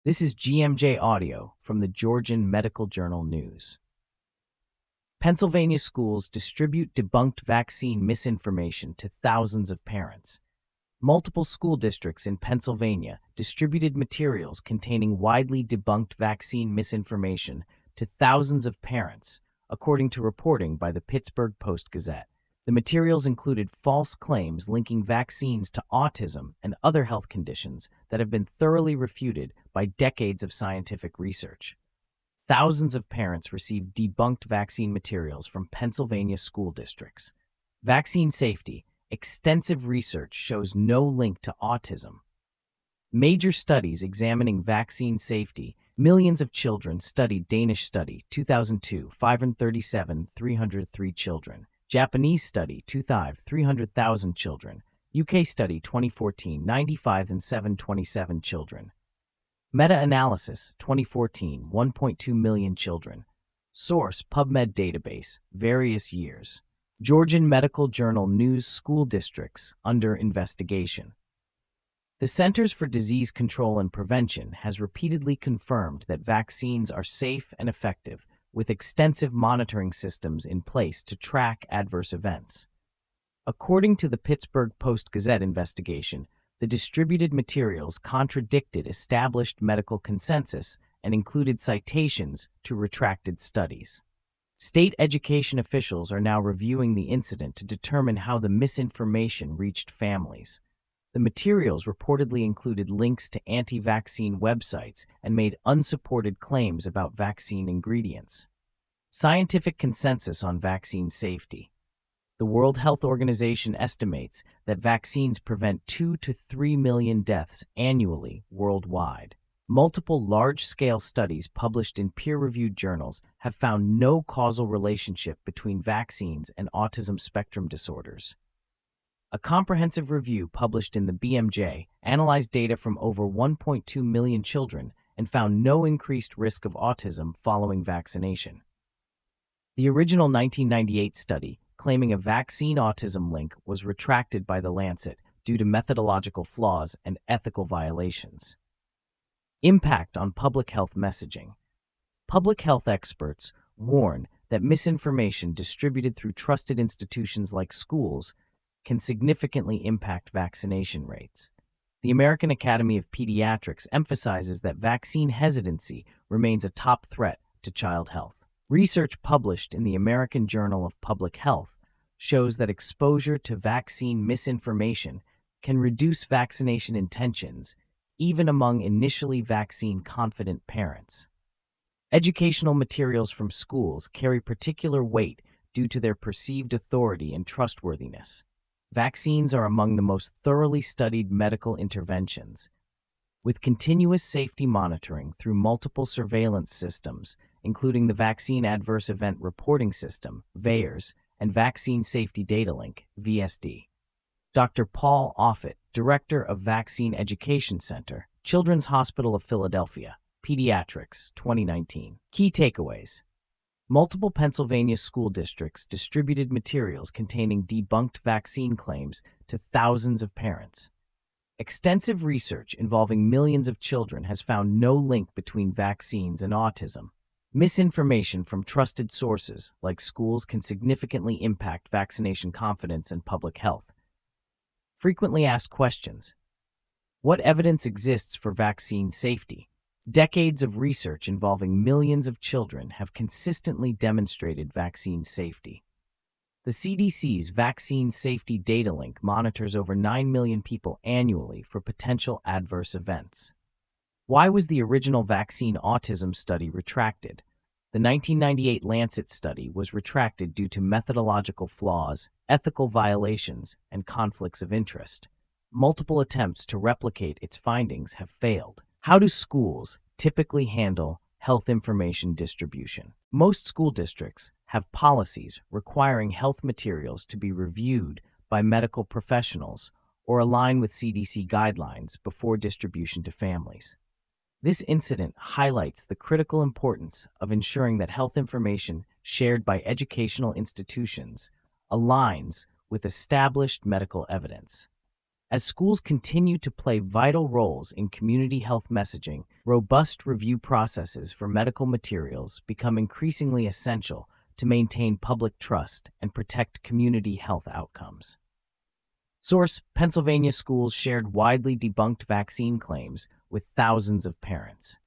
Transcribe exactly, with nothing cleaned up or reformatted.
This is G M J Audio from the Georgian Medical Journal News. Pennsylvania schools distribute debunked vaccine misinformation to thousands of parents. Multiple school districts in Pennsylvania distributed materials containing widely debunked vaccine misinformation to thousands of parents, according to reporting by the Pittsburgh Post-Gazette. The materials included false claims linking vaccines to autism and other health conditions that have been thoroughly refuted by decades of scientific research. Thousands of parents received debunked vaccine materials from Pennsylvania school districts. Vaccine safety. Extensive research shows no link to autism. Major studies examining vaccine safety. Millions of children studied. Danish study, two thousand two, five hundred thirty-seven, three hundred three children. Japanese study, two thousand, three hundred thousand children. U K study, twenty fourteen, ninety-five thousand seven hundred twenty-seven children. Meta-analysis, twenty fourteen, one point two million children. Source, PubMed database, various years. Georgian Medical Journal News. School districts under investigation. The Centers for Disease Control and Prevention has repeatedly confirmed that vaccines are safe and effective, with extensive monitoring systems in place to track adverse events. According to the Pittsburgh Post-Gazette investigation, the distributed materials contradicted established medical consensus and included citations to retracted studies. State education officials are now reviewing the incident to determine how the misinformation reached families. The materials reportedly included links to anti-vaccine websites and made unsupported claims about vaccine ingredients. Scientific consensus on vaccine safety. The World Health Organization estimates that vaccines prevent two to three million deaths annually worldwide. Multiple large-scale studies published in peer-reviewed journals have found no causal relationship between vaccines and autism spectrum disorders. A comprehensive review published in the B M J analyzed data from over one point two million children and found no increased risk of autism following vaccination. The original nineteen ninety-eight study, claiming a vaccine autism link, was retracted by The Lancet due to methodological flaws and ethical violations. Impact on public health messaging. Public health experts warn that misinformation distributed through trusted institutions like schools can significantly impact vaccination rates. The American Academy of Pediatrics emphasizes that vaccine hesitancy remains a top threat to child health. Research published in the American Journal of Public Health shows that exposure to vaccine misinformation can reduce vaccination intentions, even among initially vaccine-confident parents. Educational materials from schools carry particular weight due to their perceived authority and trustworthiness. Vaccines are among the most thoroughly studied medical interventions. With continuous safety monitoring through multiple surveillance systems, including the Vaccine Adverse Event Reporting System, V A E R S, and Vaccine Safety Data Link, V S D. Doctor Paul Offit, Director of Vaccine Education Center, Children's Hospital of Philadelphia, Pediatrics, twenty nineteen. Key takeaways. Multiple Pennsylvania school districts distributed materials containing debunked vaccine claims to thousands of parents. Extensive research involving millions of children has found no link between vaccines and autism. Misinformation from trusted sources, like schools, can significantly impact vaccination confidence and public health. Frequently asked questions. What evidence exists for vaccine safety? Decades of research involving millions of children have consistently demonstrated vaccine safety. The C D C's Vaccine Safety Data Link monitors over nine million people annually for potential adverse events. Why was the original vaccine autism study retracted? The nineteen ninety-eight Lancet study was retracted due to methodological flaws, ethical violations, and conflicts of interest. Multiple attempts to replicate its findings have failed. How do schools typically handle health information distribution? Most school districts have policies requiring health materials to be reviewed by medical professionals or align with C D C guidelines before distribution to families. This incident highlights the critical importance of ensuring that health information shared by educational institutions aligns with established medical evidence. As schools continue to play vital roles in community health messaging, robust review processes for medical materials become increasingly essential to maintain public trust and protect community health outcomes. Source: Pennsylvania schools shared widely debunked vaccine claims with thousands of parents.